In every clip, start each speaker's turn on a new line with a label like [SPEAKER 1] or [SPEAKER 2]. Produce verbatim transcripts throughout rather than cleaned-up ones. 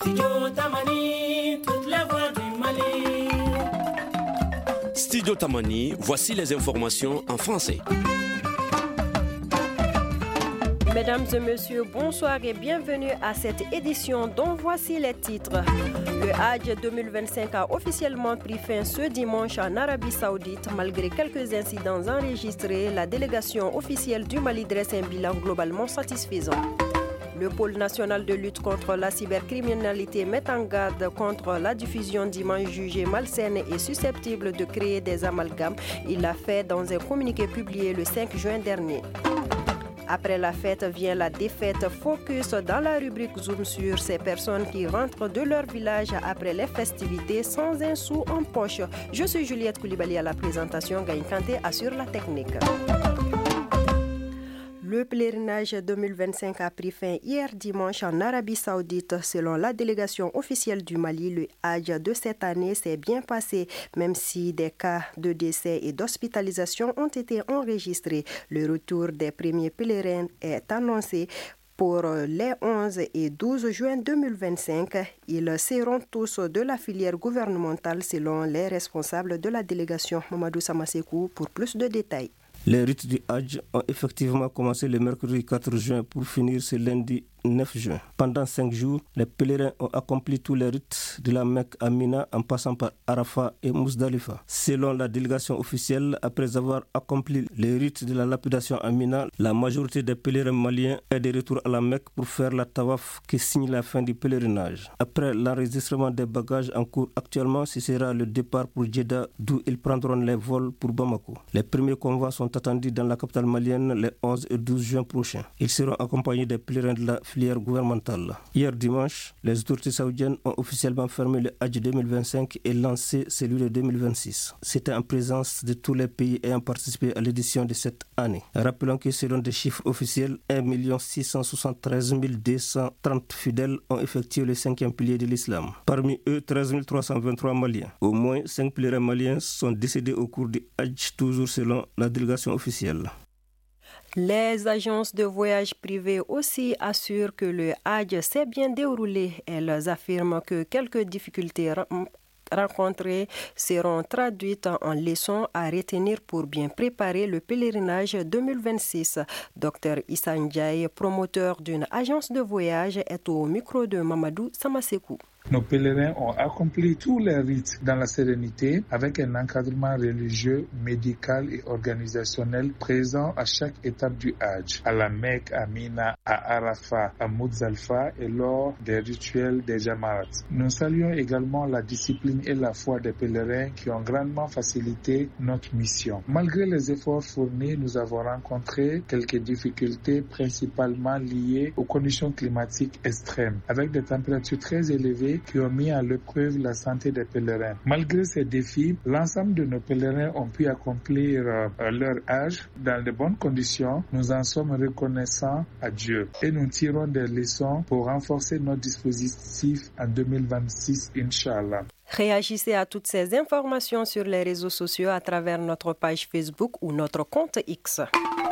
[SPEAKER 1] Studio Tamani, toute la voix du Mali.
[SPEAKER 2] Studio Tamani, voici les informations en français.
[SPEAKER 3] Mesdames et messieurs, bonsoir et bienvenue à cette édition dont voici les titres. Le Hajj deux mille vingt-cinq a officiellement pris fin ce dimanche en Arabie Saoudite. Malgré quelques incidents enregistrés, la délégation officielle du Mali dresse un bilan globalement satisfaisant. Le pôle national de lutte contre la cybercriminalité met en garde contre la diffusion d'images jugées malsaines et susceptibles de créer des amalgames. Il l'a fait dans un communiqué publié le cinq juin dernier. Après la fête vient la défaite. Focus dans la rubrique Zoom sur ces personnes qui rentrent de leur village après les festivités sans un sou en poche. Je suis Juliette Koulibaly à la présentation. Gaïn Kanté assure la technique. Le pèlerinage deux mille vingt-cinq a pris fin hier dimanche en Arabie Saoudite. Selon la délégation officielle du Mali, le Hajj de cette année s'est bien passé, même si des cas de décès et d'hospitalisation ont été enregistrés. Le retour des premiers pèlerins est annoncé pour les onze et douze juin deux mille vingt-cinq. Ils seront tous de la filière gouvernementale selon les responsables de la délégation. Mamadou Samasekou pour plus de détails.
[SPEAKER 4] Les rites du Hajj ont effectivement commencé le mercredi quatre juin pour finir ce lundi neuf juin. Pendant cinq jours, les pèlerins ont accompli tous les rites de la Mecque à Mina en passant par Arafat et Mousdalifa. Selon la délégation officielle, après avoir accompli les rites de la lapidation à Mina, la majorité des pèlerins maliens est de retour à la Mecque pour faire la tawaf qui signe la fin du pèlerinage. Après l'enregistrement des bagages en cours actuellement, ce sera le départ pour Jeddah d'où ils prendront les vols pour Bamako. Les premiers convois sont attendus dans la capitale malienne les onze et douze juin prochains. Ils seront accompagnés des pèlerins de la filière gouvernementale. Hier dimanche, les autorités saoudiennes ont officiellement fermé le Hajj deux mille vingt-cinq et lancé celui de deux mille vingt-six. C'était en présence de tous les pays ayant participé à l'édition de cette année. Rappelons que selon des chiffres officiels, un million six cent soixante-treize mille deux cent trente fidèles ont effectué le cinquième pilier de l'islam. Parmi eux, treize mille trois cent vingt-trois Maliens. Au moins cinq pèlerins maliens sont décédés au cours du Hajj, toujours selon la délégation officielle.
[SPEAKER 3] Les agences de voyage privées aussi assurent que le Hajj s'est bien déroulé. Elles affirment que quelques difficultés rencontrées seront traduites en leçons à retenir pour bien préparer le pèlerinage deux mille vingt-six. Docteur Issa Ndiaye, promoteur d'une agence de voyage, est au micro de Mamadou Samasekou.
[SPEAKER 5] Nos pèlerins ont accompli tous les rites dans la sérénité avec un encadrement religieux, médical et organisationnel présent à chaque étape du Hajj, à la Mecque, à Mina, à Arafat, à Mouzalfa et lors des rituels des Jamarat. Nous saluons également la discipline et la foi des pèlerins qui ont grandement facilité notre mission. Malgré les efforts fournis, nous avons rencontré quelques difficultés principalement liées aux conditions climatiques extrêmes, avec des températures très élevées qui ont mis à l'épreuve la santé des pèlerins. Malgré ces défis, l'ensemble de nos pèlerins ont pu accomplir euh, leur Hajj dans de bonnes conditions. Nous en sommes reconnaissants à Dieu et nous tirons des leçons pour renforcer notre dispositif en deux mille vingt-six, Inch'Allah.
[SPEAKER 3] Réagissez à toutes ces informations sur les réseaux sociaux à travers notre page Facebook ou notre compte X.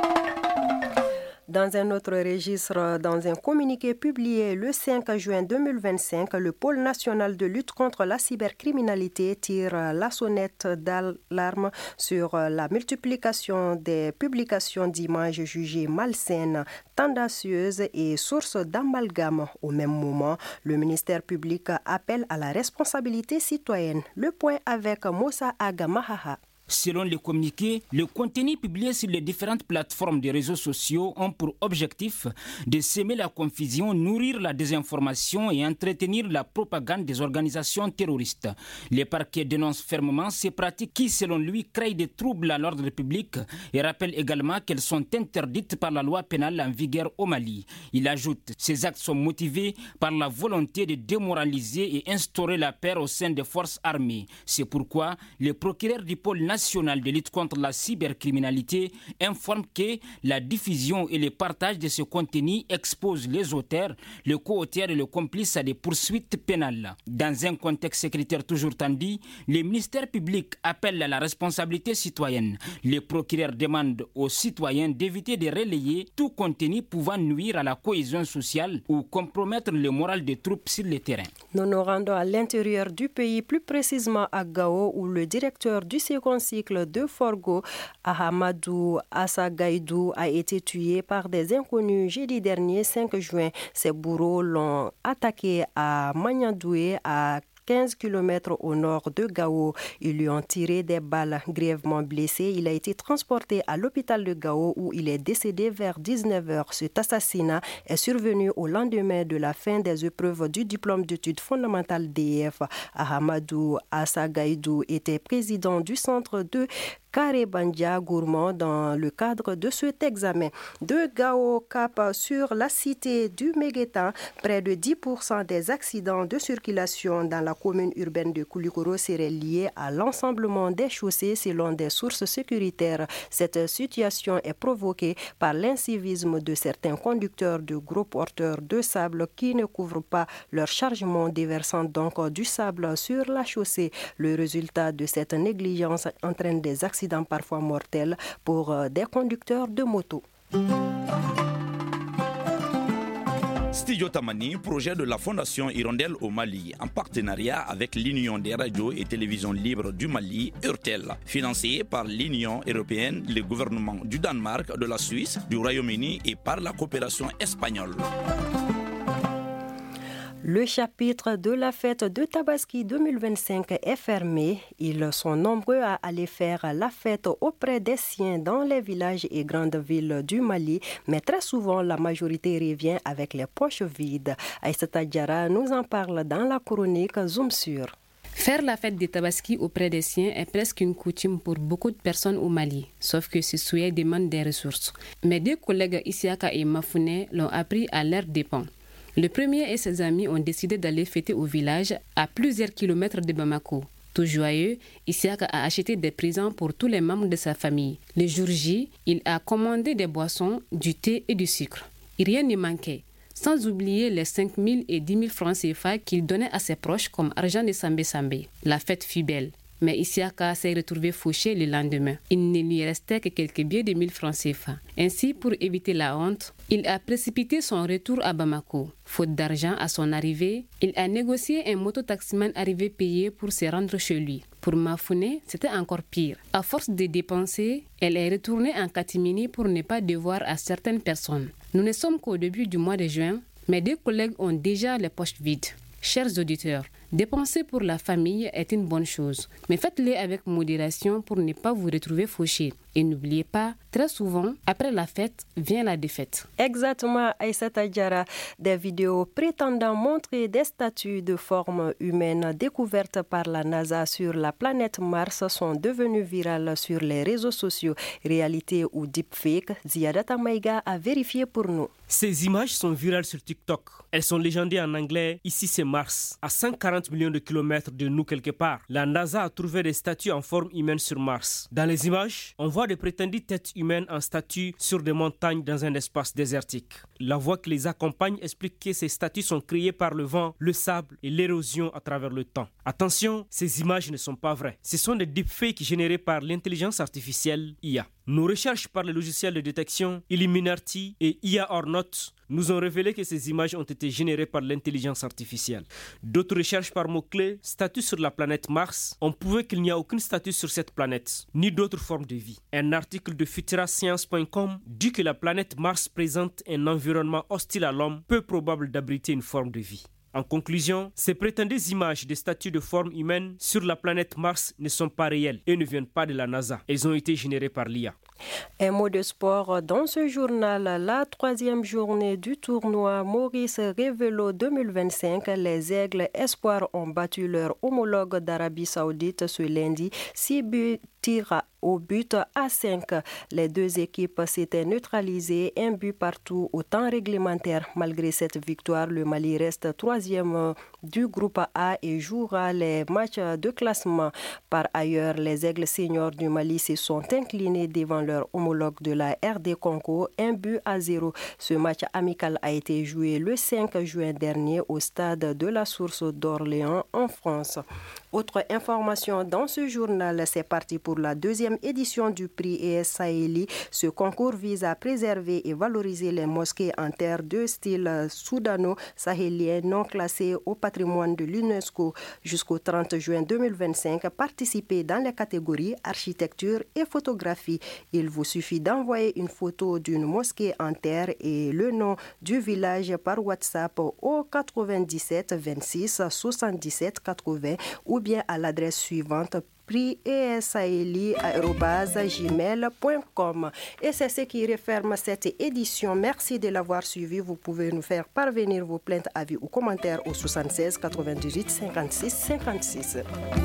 [SPEAKER 3] Dans un autre registre, dans un communiqué publié le cinq juin deux mille vingt-cinq, le pôle national de lutte contre la cybercriminalité tire la sonnette d'alarme sur la multiplication des publications d'images jugées malsaines, tendancieuses et sources d'amalgame. Au même moment, le ministère public appelle à la responsabilité citoyenne. Le point avec Moussa Agamahaha.
[SPEAKER 6] Selon le communiqué, le contenu publié sur les différentes plateformes des réseaux sociaux ont pour objectif de semer la confusion, nourrir la désinformation et entretenir la propagande des organisations terroristes. Les parquets dénoncent fermement ces pratiques qui, selon lui, créent des troubles à l'ordre public et rappellent également qu'elles sont interdites par la loi pénale en vigueur au Mali. Il ajoute que ces actes sont motivés par la volonté de démoraliser et instaurer la paix au sein des forces armées. C'est pourquoi le procureur du pôle national national de lutte contre la cybercriminalité informe que la diffusion et le partage de ce contenu exposent les auteurs, le co-auteur et le complice à des poursuites pénales. Dans un contexte sécuritaire toujours tendu, le ministère public appelle à la responsabilité citoyenne. Les procureurs demandent aux citoyens d'éviter de relayer tout contenu pouvant nuire à la cohésion sociale ou compromettre le moral des troupes sur le terrain.
[SPEAKER 3] Nous nous rendons à l'intérieur du pays, plus précisément à Gao, où le directeur du second cycle de Forgo, Ahamadou Assagaïdou, a été tué par des inconnus jeudi dernier, cinq juin. Ses bourreaux l'ont attaqué à Magnandoué, à quinze kilomètres au nord de Gao. Ils lui ont tiré des balles. Grièvement blessé, il a été transporté à l'hôpital de Gao où il est décédé vers dix-neuf heures. Cet assassinat est survenu au lendemain de la fin des épreuves du diplôme d'études fondamentales D F. Ahamadou Assagaïdou était président du centre de Karebandia Gourmand dans le cadre de cet examen. De Gao Cap sur la cité du Megueta, près de dix pour cent des accidents de circulation dans la commune urbaine de Koulikoro seraient liés à l'ensemblement des chaussées selon des sources sécuritaires. Cette situation est provoquée par l'incivisme de certains conducteurs de gros porteurs de sable qui ne couvrent pas leur chargement, déversant donc du sable sur la chaussée. Le résultat de cette négligence entraîne des accidents parfois mortels pour des conducteurs de moto.
[SPEAKER 7] Studio Tamani, projet de la Fondation Hirondelle au Mali, en partenariat avec l'Union des radios et télévisions libres du Mali, URTEL, financé par l'Union européenne, le gouvernement du Danemark, de la Suisse, du Royaume-Uni et par la coopération espagnole.
[SPEAKER 3] Le chapitre de la fête de Tabaski deux mille vingt-cinq est fermé. Ils sont nombreux à aller faire la fête auprès des siens dans les villages et grandes villes du Mali, mais très souvent la majorité revient avec les poches vides. Aïssata Diarra nous en parle dans la chronique Zoom sur.
[SPEAKER 8] Faire la fête des Tabaski auprès des siens est presque une coutume pour beaucoup de personnes au Mali, sauf que ce souhait demande des ressources. Mes deux collègues Isiaka et Mafouné l'ont appris à leurs dépens. Le premier et ses amis ont décidé d'aller fêter au village à plusieurs kilomètres de Bamako. Tout joyeux, Isiaka a acheté des présents pour tous les membres de sa famille. Le jour J, il a commandé des boissons, du thé et du sucre. Et rien ne manquait, sans oublier les cinq mille et dix mille francs C F A qu'il donnait à ses proches comme argent de Sambé Sambé. La fête fut belle. Mais Isiaka s'est retrouvé fauché le lendemain. Il ne lui restait que quelques billets de mille francs C F A. Ainsi, pour éviter la honte, il a précipité son retour à Bamako. Faute d'argent à son arrivée, il a négocié un mototaximan arrivé payé pour se rendre chez lui. Pour Mafouné, c'était encore pire. À force de dépenser, elle est retournée en catimini pour ne pas devoir à certaines personnes. Nous ne sommes qu'au début du mois de juin. Mes deux collègues ont déjà les poches vides. Chers auditeurs, dépenser pour la famille est une bonne chose, mais faites-le avec modération pour ne pas vous retrouver fauché. Et n'oubliez pas, très souvent, après la fête, vient la défaite.
[SPEAKER 3] Exactement, Aïssata Diarra. Des vidéos prétendant montrer des statues de forme humaine découvertes par la NASA sur la planète Mars sont devenues virales sur les réseaux sociaux. Réalité ou deepfake, Ziadata Maïga a vérifié pour nous.
[SPEAKER 9] Ces images sont virales sur TikTok. Elles sont légendées en anglais. Ici, c'est Mars. À cent quarante millions de kilomètres de nous quelque part, la NASA a trouvé des statues en forme humaine sur Mars. Dans les images, on voit de prétendues têtes humaines en statue sur des montagnes dans un espace désertique. La voix qui les accompagne explique que ces statues sont créées par le vent, le sable et l'érosion à travers le temps. Attention, ces images ne sont pas vraies. Ce sont des deepfakes générés par l'intelligence artificielle I A. Nos recherches par le logiciel de détection Illuminati et I A or Not nous ont révélé que ces images ont été générées par l'intelligence artificielle. D'autres recherches par mots-clés, statut sur la planète Mars, ont prouvé qu'il n'y a aucune statut sur cette planète, ni d'autres formes de vie. Un article de futura science point com dit que la planète Mars présente un environnement hostile à l'homme, peu probable d'abriter une forme de vie. En conclusion, ces prétendues images des statues de forme humaine sur la planète Mars ne sont pas réelles et ne viennent pas de la NASA. Elles ont été générées par l'I A.
[SPEAKER 3] Un mot de sport dans ce journal, la troisième journée du tournoi Maurice Révélo deux mille vingt-cinq. Les Aigles Espoirs ont battu leur homologue d'Arabie Saoudite ce lundi, six buts au but à cinq. Les deux équipes s'étaient neutralisées, un but partout au temps réglementaire. Malgré cette victoire, le Mali reste troisième du groupe A et jouera les matchs de classement. Par ailleurs, les Aigles seniors du Mali se sont inclinés devant leur homologue de la R D Congo, un but à zéro. Ce match amical a été joué le cinq juin dernier au stade de la Source d'Orléans en France. Autre information dans ce journal, c'est parti pour la deuxième édition du prix E S Saheli. Ce concours vise à préserver et valoriser les mosquées en terre de style soudano-sahélien non classées au patrimoine de l'UNESCO. Jusqu'au trente juin deux mille vingt-cinq, participez dans les catégories architecture et photographie. Il vous suffit d'envoyer une photo d'une mosquée en terre et le nom du village par WhatsApp au quatre-vingt-dix-sept vingt-six soixante-dix-sept quatre-vingts ou bien à l'adresse suivante prix e s saheli arobase gmail point com. Et c'est ce qui referme cette édition. Merci de l'avoir suivi. Vous pouvez nous faire parvenir vos plaintes, avis ou commentaires au soixante-seize quatre-vingt-dix-huit cinquante-six cinquante-six.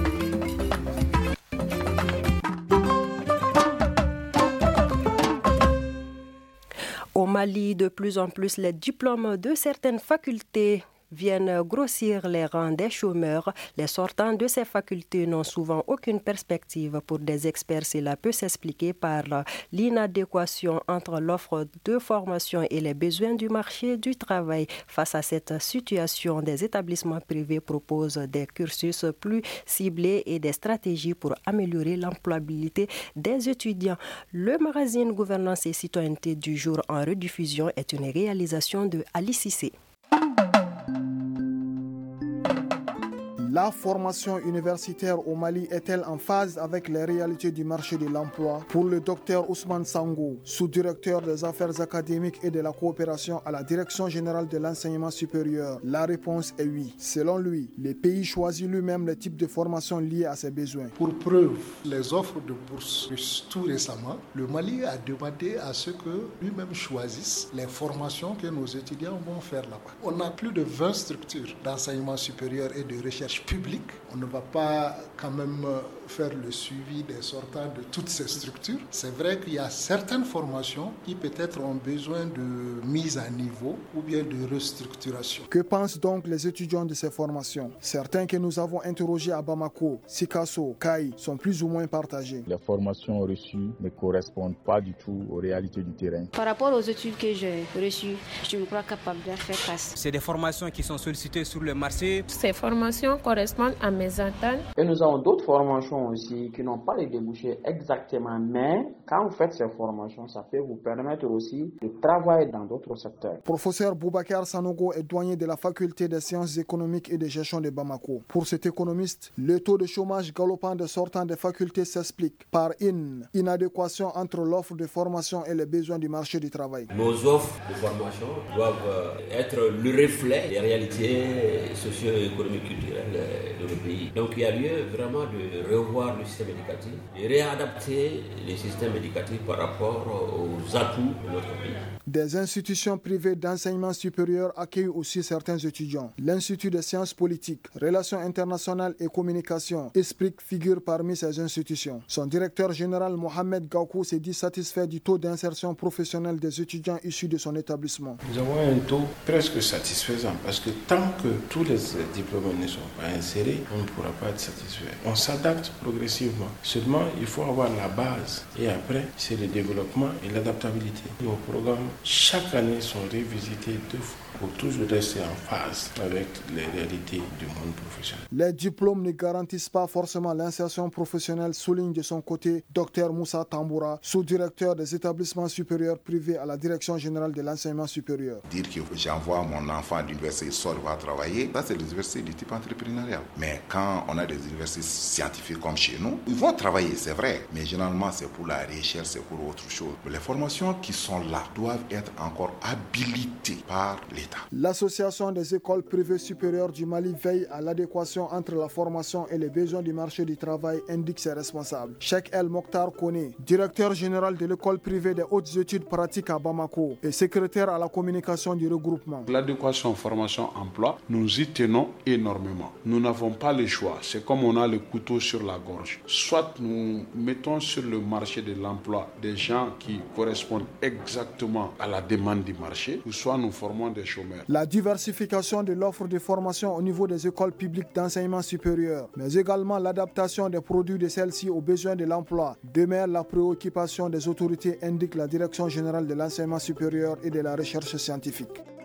[SPEAKER 3] Au Mali, de plus en plus, les diplômes de certaines facultés viennent grossir les rangs des chômeurs. Les sortants de ces facultés n'ont souvent aucune perspective. Pour des experts, cela peut s'expliquer par l'inadéquation entre l'offre de formation et les besoins du marché du travail. Face à cette situation, des établissements privés proposent des cursus plus ciblés et des stratégies pour améliorer l'employabilité des étudiants. Le magazine Gouvernance et citoyenneté du jour en rediffusion est une réalisation de Ali Cissé.
[SPEAKER 10] La formation universitaire au Mali est-elle en phase avec les réalités du marché de l'emploi? Pour le docteur Ousmane Sango, sous-directeur des affaires académiques et de la coopération à la Direction générale de l'enseignement supérieur, la réponse est oui. Selon lui, le pays choisit lui-même le type de formation lié à ses besoins.
[SPEAKER 11] Pour preuve, les offres de bourse, tout récemment, le Mali a demandé à ce que lui-même choisisse les formations que nos étudiants vont faire là-bas. On a plus de vingt structures d'enseignement supérieur et de recherche public. On ne va pas quand même faire le suivi des sortants de toutes ces structures. C'est vrai qu'il y a certaines formations qui peut-être ont besoin de mise à niveau ou bien de restructuration.
[SPEAKER 10] Que pensent donc les étudiants de ces formations? Certains que nous avons interrogés à Bamako, Sikasso, Kai sont plus ou moins partagés.
[SPEAKER 12] Les formations reçues ne correspondent pas du tout aux réalités du terrain.
[SPEAKER 13] Par rapport aux études que j'ai reçues, je me crois capable de faire face.
[SPEAKER 14] C'est des formations qui sont sollicitées sur le marché.
[SPEAKER 15] Ces formations correspondent à mes attentes.
[SPEAKER 16] Et nous avons d'autres formations aussi qui n'ont pas les débouchés exactement, mais quand vous faites ces formations, ça peut vous permettre aussi de travailler dans d'autres secteurs.
[SPEAKER 10] Professeur Boubacar Sanogo est douanier de la faculté des sciences économiques et de gestion de Bamako. Pour cet économiste, le taux de chômage galopant de sortants des facultés s'explique par une inadéquation entre l'offre de formation et les besoins du marché du travail.
[SPEAKER 17] Nos offres de formation doivent être le reflet des réalités socio-économiques culturelles de nos pays. Donc il y a lieu vraiment de revoir le système éducatif, de réadapter les systèmes éducatifs par rapport aux atouts de notre pays.
[SPEAKER 10] Des institutions privées d'enseignement supérieur accueillent aussi certains étudiants. L'Institut des sciences politiques, relations internationales et communication, Esprit figure parmi ces institutions. Son directeur général Mohamed Gaoukou s'est dit satisfait du taux d'insertion professionnelle des étudiants issus de son établissement.
[SPEAKER 18] Nous avons un taux presque satisfaisant parce que tant que tous les diplômés ne sont pas insérés, on ne pourra pas être satisfait. On s'adapte progressivement. Seulement, il faut avoir la base et après, c'est le développement et l'adaptabilité. Nos programmes, chaque année, sont révisités deux fois pour toujours rester en phase avec les réalités du monde professionnel.
[SPEAKER 10] Les diplômes ne garantissent pas forcément l'insertion professionnelle, souligne de son côté Dr Moussa Tamboura, sous-directeur des établissements supérieurs privés à la Direction générale de l'enseignement supérieur.
[SPEAKER 19] Dire que j'envoie mon enfant à l'université, il sort, il va travailler, ça c'est les universités du type entrepreneurial. Mais quand on a des universités scientifiques comme chez nous, ils vont travailler, c'est vrai, mais généralement c'est pour la recherche, c'est pour autre chose. Mais les formations qui sont là doivent être encore habilitées par l'État.
[SPEAKER 10] L'Association des écoles privées supérieures du Mali veille à l'adéquation entre la formation et les besoins du marché du travail, indique ses responsables. Cheikh El Mokhtar Kone, directeur général de l'école privée des hautes études pratiques à Bamako et secrétaire à la communication du regroupement.
[SPEAKER 18] L'adéquation formation-emploi, nous y tenons énormément. Nous n'avons pas le choix. C'est comme on a le couteau sur la
[SPEAKER 20] la gorge. Soit nous mettons sur le marché de l'emploi des gens qui correspondent exactement à la demande du marché, ou soit nous formons des chômeurs.
[SPEAKER 10] La diversification de l'offre de formation au niveau des écoles publiques d'enseignement supérieur, mais également l'adaptation des produits de celles-ci aux besoins de l'emploi, demeure la préoccupation des autorités, indique la Direction générale de l'enseignement supérieur et de la recherche scientifique.